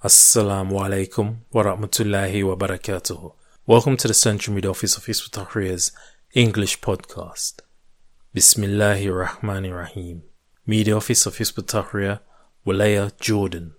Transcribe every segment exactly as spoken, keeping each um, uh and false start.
Assalamu alaikum wa rahmatullahi wa barakatuh. Welcome to the Central Media Office of Hizb ut-Tahrir's English podcast. Bismillahir Rahmanir Rahim. Media Office of Hizb ut-Tahrir, Walaya, Jordan.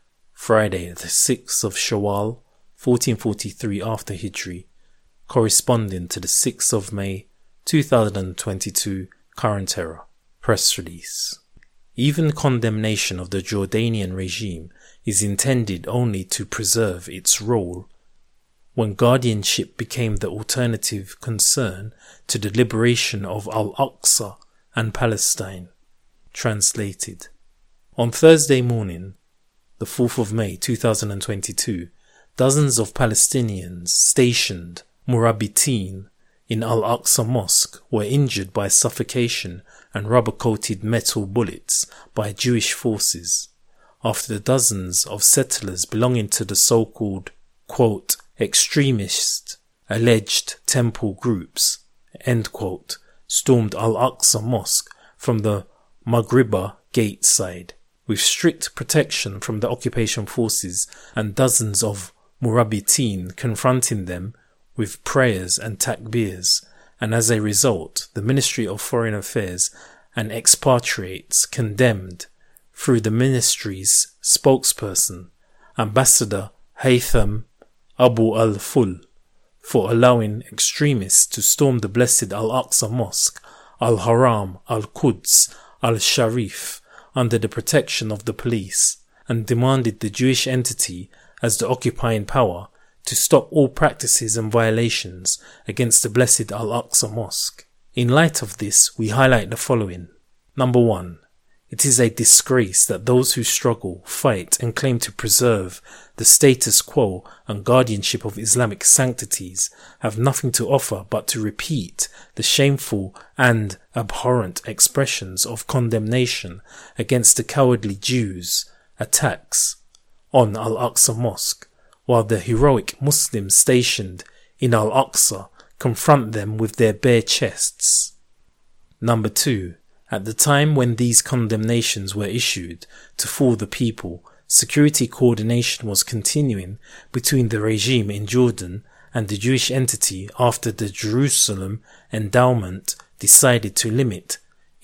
Friday, the sixth of Shawwal, fourteen forty-three after Hijri, corresponding to the sixth of May, two thousand twenty-two, current era. Press release. Even condemnation of the Jordanian regime is intended only to preserve its role when guardianship became the alternative concern to the liberation of Al-Aqsa and Palestine. Translated. On Thursday morning, the fourth of May two thousand twenty-two, dozens of Palestinians stationed Murabitin in Al-Aqsa Mosque were injured by suffocation and rubber-coated metal bullets by Jewish forces, after the dozens of settlers belonging to the so-called, quote, extremist, alleged temple groups, end quote, stormed Al-Aqsa Mosque from the Maghriba gate side, with strict protection from the occupation forces and dozens of Murabitin confronting them with prayers and takbirs, and as a result, the Ministry of Foreign Affairs and expatriates condemned, through the ministry's spokesperson, Ambassador Haytham Abu al-Ful, for allowing extremists to storm the blessed Al-Aqsa Mosque, Al-Haram, Al-Quds, Al-Sharif, under the protection of the police, and demanded the Jewish entity, as the occupying power, to stop all practices and violations against the blessed Al-Aqsa Mosque. In light of this, we highlight the following. Number one. It is a disgrace that those who struggle, fight and claim to preserve the status quo and guardianship of Islamic sanctities have nothing to offer but to repeat the shameful and abhorrent expressions of condemnation against the cowardly Jews' attacks on Al-Aqsa Mosque, while the heroic Muslims stationed in Al-Aqsa confront them with their bare chests. Number two. At the time when these condemnations were issued to fool the people, security coordination was continuing between the regime in Jordan and the Jewish entity after the Jerusalem Endowment decided to limit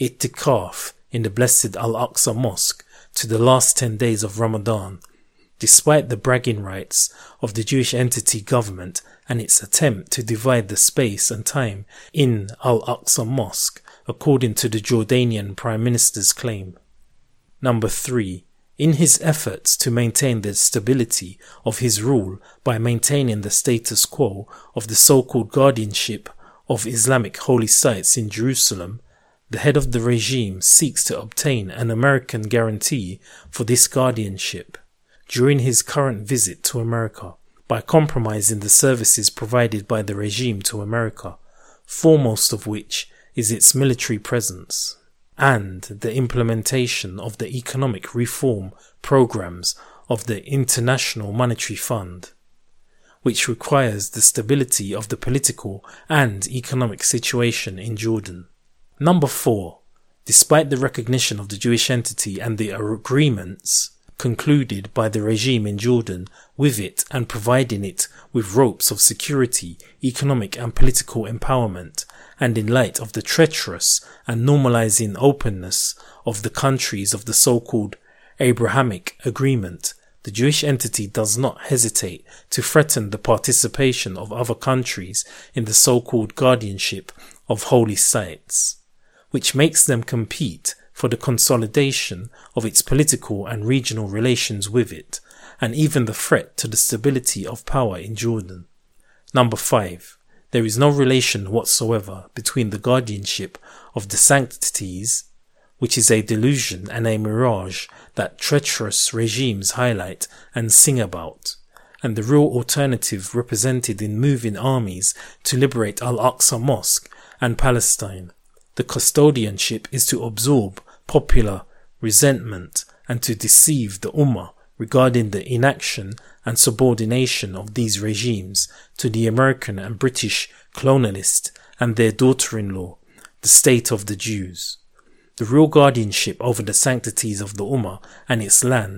itikaf in the blessed Al-Aqsa Mosque to the last ten days of Ramadan, despite the bragging rights of the Jewish entity government and its attempt to divide the space and time in Al-Aqsa Mosque, according to the Jordanian Prime Minister's claim. Number three. In his efforts to maintain the stability of his rule by maintaining the status quo of the so-called guardianship of Islamic holy sites in Jerusalem, the head of the regime seeks to obtain an American guarantee for this guardianship during his current visit to America by compromising the services provided by the regime to America, foremost of which is its military presence, and the implementation of the economic reform programs of the International Monetary Fund, which requires the stability of the political and economic situation in Jordan. Number four. Despite the recognition of the Jewish entity and the agreements concluded by the regime in Jordan with it and providing it with ropes of security, economic and political empowerment, and in light of the treacherous and normalizing openness of the countries of the so-called Abrahamic Agreement, the Jewish entity does not hesitate to threaten the participation of other countries in the so-called guardianship of holy sites, which makes them compete for the consolidation of its political and regional relations with it, and even the threat to the stability of power in Jordan. Number five. There is no relation whatsoever between the guardianship of the sanctities, which is a delusion and a mirage that treacherous regimes highlight and sing about, and the real alternative represented in moving armies to liberate Al-Aqsa Mosque and Palestine. The custodianship is to absorb popular resentment and to deceive the Ummah regarding the inaction and subordination of these regimes to the American and British colonialists and their daughter-in-law, the state of the Jews. The real guardianship over the sanctities of the Ummah and its land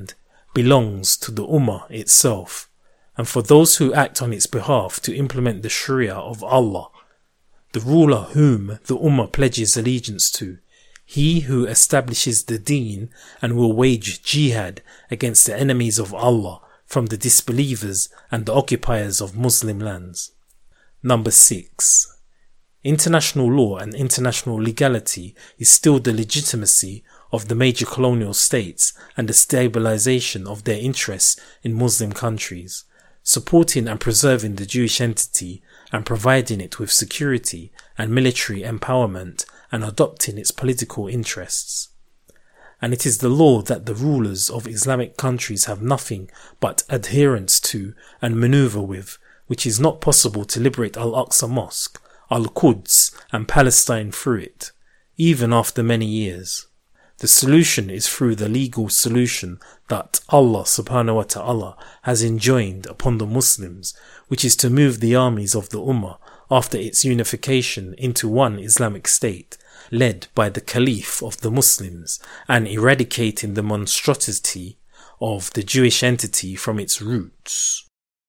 belongs to the Ummah itself, and for those who act on its behalf to implement the Sharia of Allah, the ruler whom the Ummah pledges allegiance to, he who establishes the deen and will wage jihad against the enemies of Allah from the disbelievers and the occupiers of Muslim lands. Number six. International law and international legality is still the legitimacy of the major colonial states and the stabilization of their interests in Muslim countries, supporting and preserving the Jewish entity and providing it with security and military empowerment and adopting its political interests. And it is the law that the rulers of Islamic countries have nothing but adherence to and maneuver with, which is not possible to liberate Al-Aqsa Mosque, Al-Quds and Palestine through it, even after many years. The solution is through the legal solution that Allah subhanahu wa ta'ala has enjoined upon the Muslims, which is to move the armies of the Ummah after its unification into one Islamic state, led by the Caliph of the Muslims, and eradicating the monstrosity of the Jewish entity from its roots.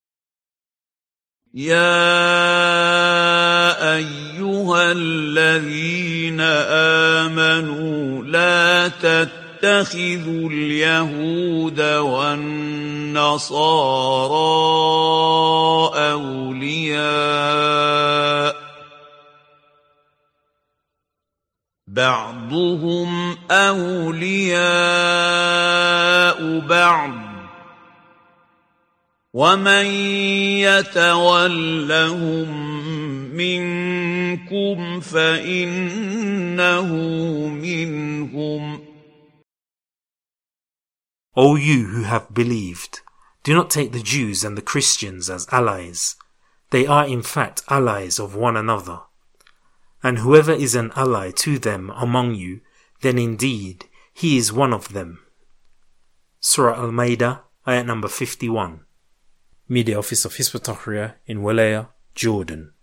يا أيها الذين آمنوا لا تتخذوا اليهود والنصارى أولياء بعضهم أولياء بعض ومن يتولهم منكم فإنه منهم. O you who have believed, do not take the Jews and the Christians as allies. They are in fact allies of one another. And whoever is an ally to them among you, then indeed he is one of them. Surah Al-Ma'idah, ayat number fifty-one. Media Office of Hizb ut-Tahrir in Walaya, Jordan.